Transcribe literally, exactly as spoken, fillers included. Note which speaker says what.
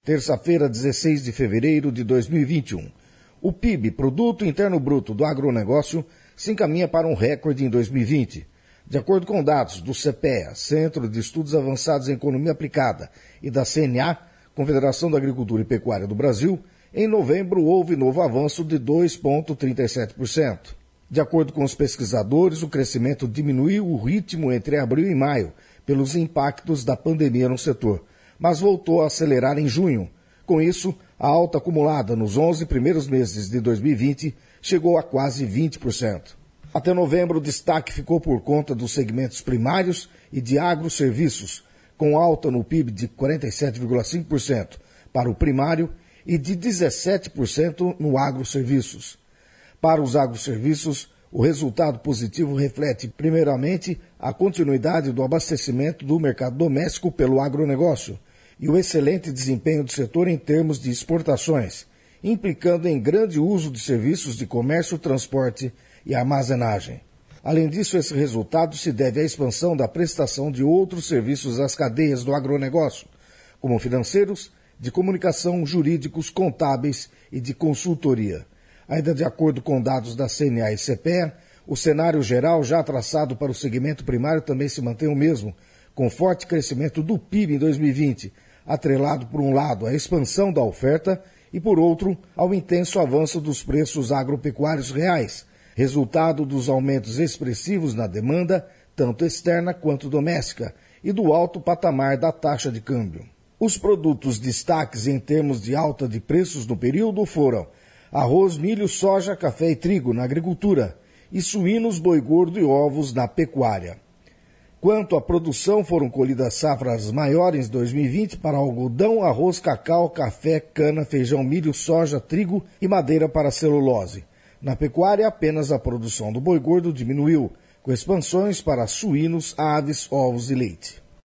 Speaker 1: terça-feira, dezesseis de fevereiro de dois mil e vinte e um. O P I B, Produto Interno Bruto do agronegócio, se encaminha para um recorde em dois mil e vinte. De acordo com dados do CEPEA, Centro de Estudos Avançados em Economia Aplicada, e da C N A, Confederação da Agricultura e Pecuária do Brasil, em novembro houve novo avanço de dois vírgula trinta e sete por cento. De acordo com os pesquisadores, o crescimento diminuiu o ritmo entre abril e maio, pelos impactos da pandemia no setor, mas voltou a acelerar em junho. Com isso, a alta acumulada nos onze primeiros meses de dois mil e vinte chegou a quase vinte por cento. Até novembro, o destaque ficou por conta dos segmentos primários e de agroserviços, com alta no P I B de quarenta e sete vírgula cinco por cento para o primário e de dezessete por cento no agroserviços. Para os agroserviços, o resultado positivo reflete, primeiramente, a continuidade do abastecimento do mercado doméstico pelo agronegócio e o excelente desempenho do setor em termos de exportações, implicando em grande uso de serviços de comércio, transporte e armazenagem. Além disso, esse resultado se deve à expansão da prestação de outros serviços às cadeias do agronegócio, como financeiros, de comunicação, jurídicos, contábeis e de consultoria. Ainda de acordo com dados da C N A e CEPEA, o cenário geral já traçado para o segmento primário também se mantém o mesmo, com forte crescimento do P I B em dois mil e vinte, atrelado por um lado à expansão da oferta e por outro ao intenso avanço dos preços agropecuários reais, resultado dos aumentos expressivos na demanda, tanto externa quanto doméstica, e do alto patamar da taxa de câmbio. Os produtos destaques em termos de alta de preços no período foram arroz, milho, soja, café e trigo na agricultura e suínos, boi gordo e ovos na pecuária. Quanto à produção, foram colhidas safras maiores em dois mil e vinte para algodão, arroz, cacau, café, cana, feijão, milho, soja, trigo e madeira para celulose. Na pecuária, apenas a produção do boi gordo diminuiu, com expansões para suínos, aves, ovos e leite.